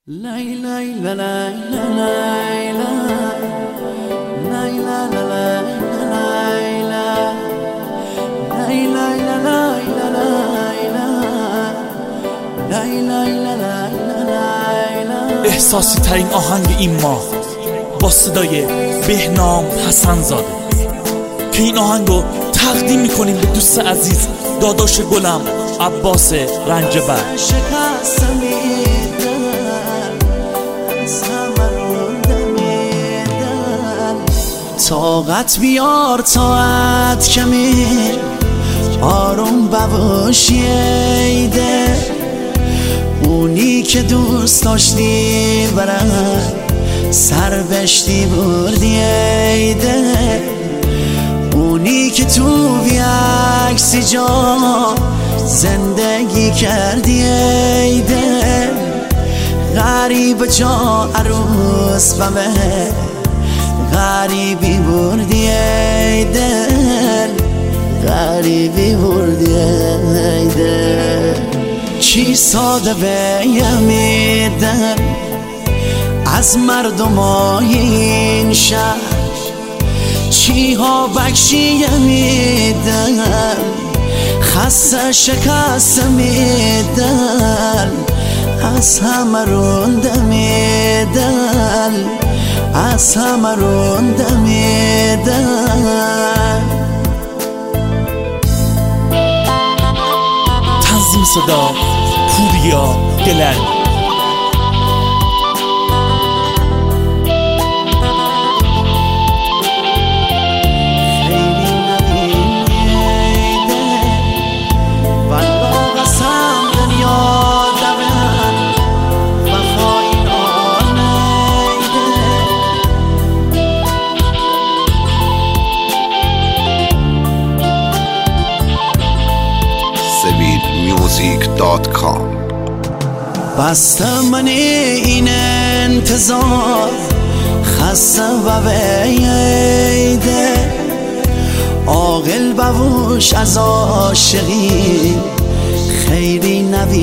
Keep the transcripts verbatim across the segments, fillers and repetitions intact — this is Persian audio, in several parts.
لای لای لا لای لا لای لا لای لا لا لای لا لای لای لا لای لا لای لای لا. احساسی ترین آهنگ این ماه با صدای بهنام حسن زاده که این آهنگو تقدیم میکنیم به دوست عزیز داداش گلم عباس رنجبر. طاقت بیار طاعت کمی آروم بوشیده اونی که دوست داشتی برم سر بشتی بردیده اونی که تو بیاکسی جا زندگی کردیده غریب جا عروس بمه غریبی بردی ای دل غریبی بردی ای دل چی ساده بیمیدن از مردم این شهر چی ها بکشی میدن خسته شکست میدن از همه رونده میدن از همه رونده میدن. تنظیم صدا پوریا دلر. music dot com. بسته من این انتظار خسته و بیده عاقل بوش از عاشقی خیری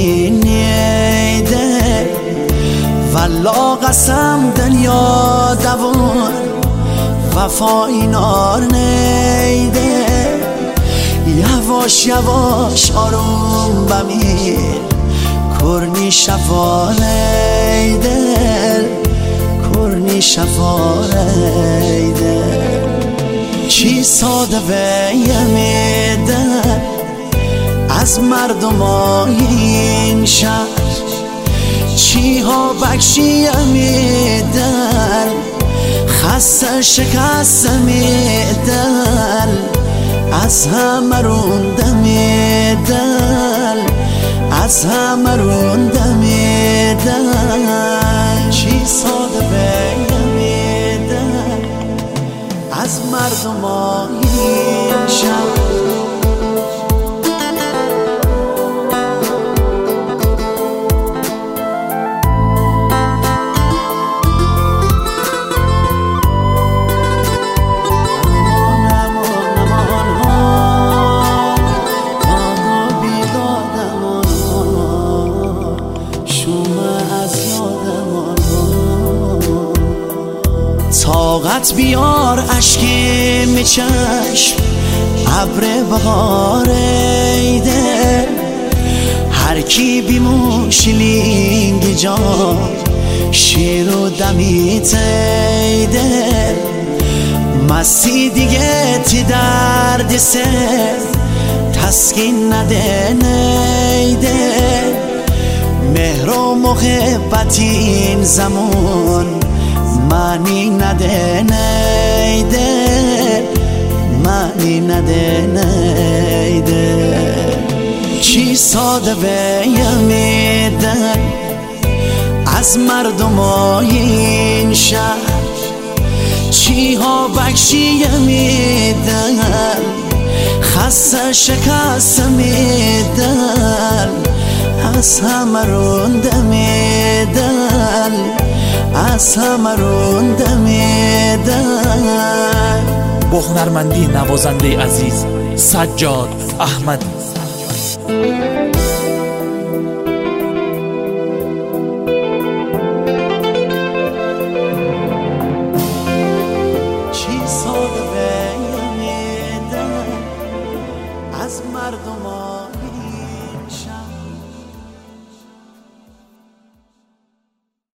نبینیده والله قسم دنیا دوان وفای نار نیده یواش یواش آروم بمیر کرنی شفاره دل کرنی شفاره دل چی ساده بیمیدن از مردم این شهر چی ها بکشی میدن خسته شکست میدن از همه رونده میدن از همه رونده میدن چی ساده بیمیدن از مردم این شهر طاقت بیار اشکی میچشم ابر بهار ایده هر کی بیموشلینگ جا شیر و دمیت ایده مستی دیگه تی درد سه تسکین نده نیده مهر و محبت این زمان معنی نده نیده معنی نده نیده چی ساده بیمیدن از مردم این شهر چی ها بکشی میدن خسته شکست میدن از همه رونده میدن از همه رونده میدن. با هنرمندی نوازنده عزیز سجاد احمدی. مردما